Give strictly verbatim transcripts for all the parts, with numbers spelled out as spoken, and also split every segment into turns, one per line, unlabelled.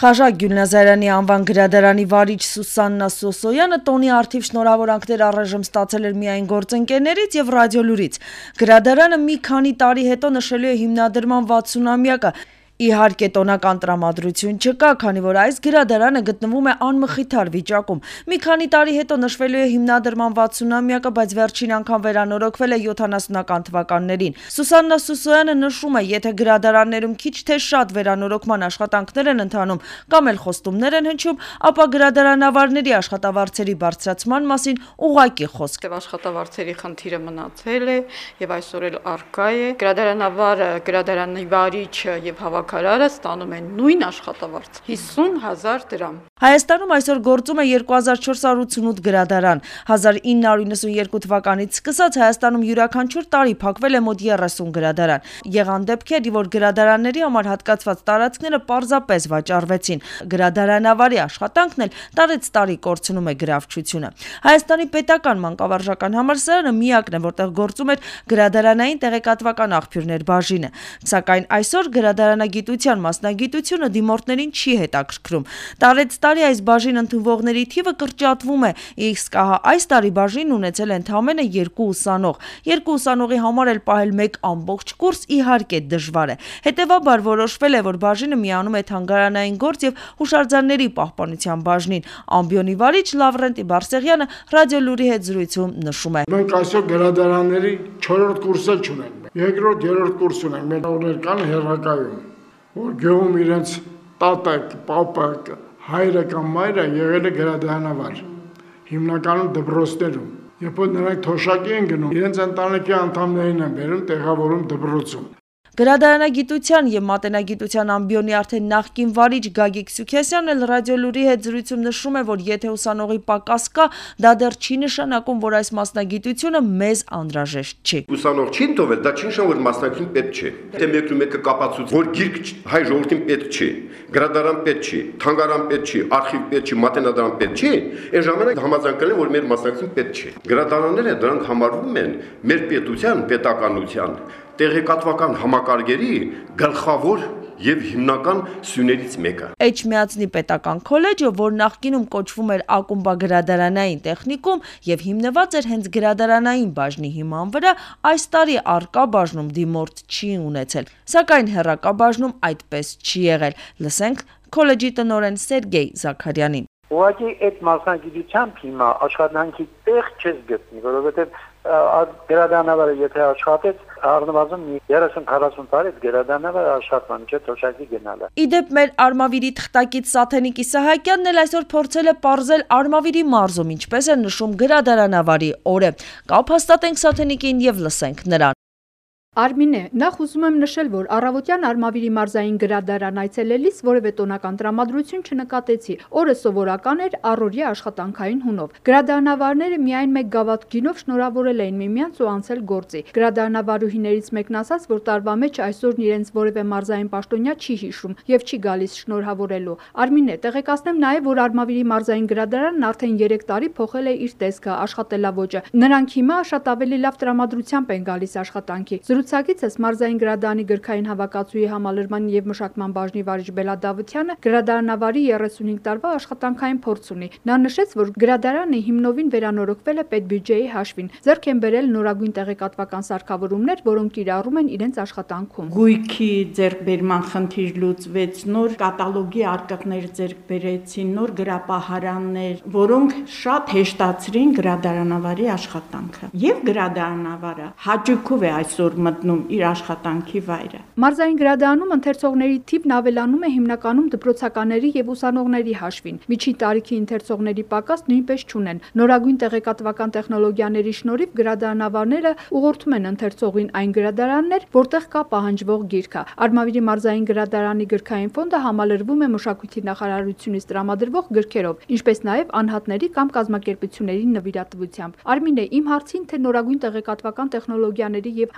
Խաժակ Գյուլնազարյանի անվան գրադարանի վարիչ Սուսաննա Սոսոյանը տոնի առթիվ շնորհավորանքներ առայժմ ստացել էր միայն գործընկերներից եւ ռադիոլուրից։ Գրադարանը մի քանի տարի հետո նշելու է հիմնադրման վաթսունամյակը։ Իհարկե տոնական տրամադրություն չկա, քանի որ այս գրադարանը գտնվում է անմխիթար վիճակում։ Մի քանի տարի հետո նշվելու է հիմնադրման վաթսունամյակը, բայց վերջին անգամ վերանորոգվել է յոթանասունական թվականներին։ Սուսաննա Սուսոյանը նշում է, եթե գրադարաններում քիչ թե շատ վերանորոգման աշխատանքներ են ընթանում կամ էլ խոստումներ են հնչում, ապա գրադարանավարների աշխատավարձերի բարձրացման մասին ուղղակի խոսք։
Աշխատավարձերի խնդիրը մնացել է եւ այսօր էլ առկա է։ Գրադարանավարը, գրադարանի վարիչը եւ հավաքարարը ստանում են նույն աշխատավարձ՝ հիսուն հազար դրամ։
Հայաստանում այսօր գործում է երկու հազար չորս հարյուր ութսունութ գրադարան։ հազար ինը հարյուր նվսանյոթ թվականից սկսած Հայաստանում յուրաքանչյուր տարի փակվել է մոտ երեսուն գրադարան։ Եղան դեպքեր, որ գրադարանների համար հատկացված տարածքները պարզապես վաճառվեցին։ Գրադարանավարի աշխատանքն էլ տարեց տարի կորցնում է գրավչությունը։ Հայաստանի պետական մանկավարժական համալսարանը միակն է, որտեղ գործում էր գրադարանային տեղեկատվական աղբյուրներ բաժինը։ Սակայն այսօր գրադարանագիտության մասնագիտությունը դիմորդներին չի հետաքրքրում։ Տարեց տարի այս բաժին ընդունվողների թիվը կրճատվում է, իսկ ահա այս տարի բաժինն ունեցել է ընդամենը երկու ուսանող։ Երկու ուսանողի համար էլ պահել մեկ ամբողջ կուրս իհարկե դժվար է։ Հետևաբար որոշվել է, որ բաժինը միանում է թանգարանային գործ եւ հուշարձանների պահպանության բաժնին։ Ամբիոնի վարիչ Լավրենտի Բարսեղյանը ռադիոլուրի հետ զրույցում նշում է.
Մենք այսօր գրադարանների չորրորդ կուրսը չունենք։ Երկրորդ, երրորդ կուրս ունենք։ Մեր օրեր կան հերակայում, որ գյուղում իրենց տատը, պապը, հայրը կամ մայրը եղել է գրադարանավար, հիմնականում դպրոցներում։ Երբ որ նրանք թոշակի են գնում, իրենց ընտանիքի անդամներին են բերում, տեղավորում դպրոցում։
Գրադարանագիտության եւ մատենագիտության ամբիոնի արդեն նախկին վարիչ Գագիկ Սուքեսյանն էլ ռադիոլուրի հետ զրույցում նշում է, որ եթե ուսանողի պակաս կա, դա դեռ չի նշանակում, որ այս մասնագիտությունը մեզ անհրաժեշտ չի։
Ուսանող չի ընդունել, դա չի նշանակում, որ մասնագիտություն պետք չէ։ Եթե մեկը մեկը կապացուցի, որ գիրք հայ ժողովրդին պետք չի, գրադարան պետք չի, թանգարան պետք չի, արխիվ պետք չի, մատենադարան պետք չի, այն ժամանակ համաձայնվել են, որ մեր մասնագիտություն պետք չէ։ Գրադարանները դրանք համարվում են մեր պետության, պետականության տեղեկատվական համակարգերի գլխավոր եւ հիմնական սյուներից մեկը։
Էջմիածնի պետական քոլեջը, որ նախկինում կոչվում էր ակումբագրադարանային տեխնիկում եւ հիմնված էր հենց գրադարանային բաժնի հիման վրա, այս տարի առկա բաժնում դիմորդ չի ունեցել։ Սակայն հեռակա բաժնում այդպես չի եղել։ Լսենք քոլեջի տնօրեն Սերգեյ Զաքարյանին։
Ուղղակի այդ մասնագիտությամբ հիմա աշխատանքի տեղ չես գտնի, որովհետև գրադարանավարը եթե աշխատեց, առնվազն երեսուն քառասուն տարի գրադարանավարը աշխատման չէ թոշակի գնալը։
Իդեպ մեր Արմավիրի թղթակից Սաթենիկ Իսահակյանն էլ այսօր փորձել է պարզել Արմավիրի մարզում ինչպես է նշում գրադարանավարի օրը։ Կապ հաստատենք Սաթենիկին եւ լսենք նրան։
Արմինե, նախ ուզում եմ նշել, որ առավոտյան Արմավիրի մարզային գրադարան այցելելիս որևէ տոնական տրամադրություն չնկատեցի։ Օրը սովորական էր առօրյա աշխատանքային հունով։ Գրադարանավարները միայն մեկ գավաթ գինով շնորհավորել էին միմյանց ու անցել գործի։ Գրադարանավարուհիներից մեկն ասաց, որ տարվա մեջ այսօրն իրենց որևէ մարզային պաշտոնյա չի հիշում եւ չի գալիս շնորհավորելու։ Արմինե, տեղեկացնեմ նաեւ, որ Արմավիրի մարզային գրադարանն արդեն երեք տարի փոխել է իր տեսքը, աշխատելավոճը։ Նրանք հիմա շատ ավելի լավ տրամադրությամբ են գալիս աշխատանքի։ Զրուցակիցս մարզային գրադարանի գրքային հավաքածուի համալրման եւ մշակման բաժնի վարիչ Բելա Դավթյանը գրադարանավարի երեսունհինգ տարվա աշխատանքային փորձ ունի։ Նա նշեց, որ գրադարանը հիմնովին վերանորոգվել է պետբյուջեի հաշվին։ Ձեռք են բերել նորագույն տեղեկատվական սարքավորումներ, որոնք կիրառում են իրենց աշխատանքում։
Գույքի ձեռքբերման խնդիր լուծվեց, նոր կատալոգի արկղներ ձեռք բերեցին, նոր գրապահարաններ, որոնք շատ հեշտացրին գրադարանավարի աշխատանքը։ Եվ գրադարանավարը հաճույքով է այսօր մտնում իր աշխատանքի վայրը։
Մարզային գրադարանում ընթերցողների թիվն ավելանում է հիմնականում դպրոցականների եւ ուսանողների հաշվին։ Միջին տարիքի ընթերցողների պակաս նույնպես չունեն։ Նորագույն տեղեկատվական տեխնոլոգիաների շնորհիվ գրադարանավարները ուղղորդում են ընթերցողին այն գրադարաններ, որտեղ կա պահանջվող գիրքը։ Արմավիրի մարզային գրադարանի գրքային ֆոնդը համալրվում է մշակույթի նախարարությունից տրամադրվող գրքերով, ինչպես նաեւ անհատների կամ կազմակերպությունների նվիրատվությամբ։ Արմինե, իմ հարցին, թե նորագույն տեղեկատվական տեխնոլոգիաների եւ համացանցի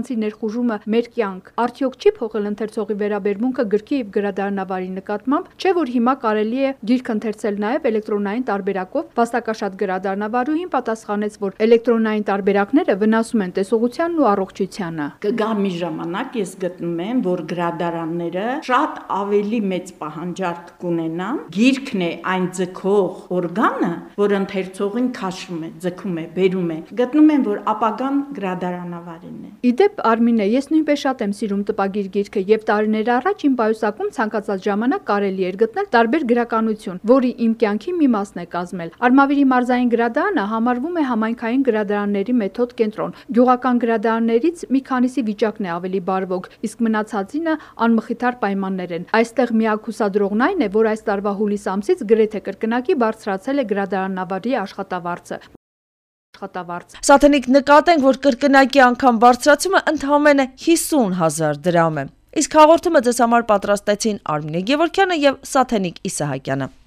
մարդկանցի ներխուժումը մեր կյանք։ Արդյոք չի փոխել ընթերցողի վերաբերմունքը գրքի եւ գրադարանավարի նկատմամբ, չէ՞ որ հիմա կարելի է գիրք ընթերցել նաեւ էլեկտրոնային տարբերակով։ Վաստակաշատ գրադարանավարուհին պատասխանեց, որ էլեկտրոնային տարբերակները վնասում են տեսողությանն ու առողջությանը։
Կգա մի ժամանակ, ես գտնում եմ, որ գրադարանները շատ ավելի մեծ պահանջարկ կունենան։ Գիրքն է այն ձգող օրգանը, որ ընթերցողին քաշում է, ձգում է, բերում է։ Գտնում եմ, որ ապագան գրադարանավարին է։
Իդեպ Արմինե, ես նույնպես շատ եմ սիրում տպագիր գիրքը եւ տարիներ առաջ իմ պայուսակում ցանկացած ժամանակ կարելի էր գտնել տարբեր գրականություն, որի իմ կյանքի մի մասն է կազմել։ Արմավիրի մարզային գրադարանը համարվում է համայնքային գրադարանների մեթոդ կենտրոն։ Գյուղական գրադարաններից մի քանիսի վիճակն է ավելի բարվոք, իսկ մնացածինը անմխիթար պայմաններ են։ Այստեղ միակ հուսադրողն այն է, որ այս տարվա հուլիս ամսից գրեթե կրկնակի բարձրացել է գրադարանավարի աշխատավարձը։
Սաթենիկ նկատենք, որ կրկնակի անգամ բարձրացումը ընդամենը հիսուն հազար դրամ է։ Իսկ հաղորդումը ձեզ համար պատրաստեցին Արմինե Գևորգյանը եւ Սաթենիկ Իսահակյանը։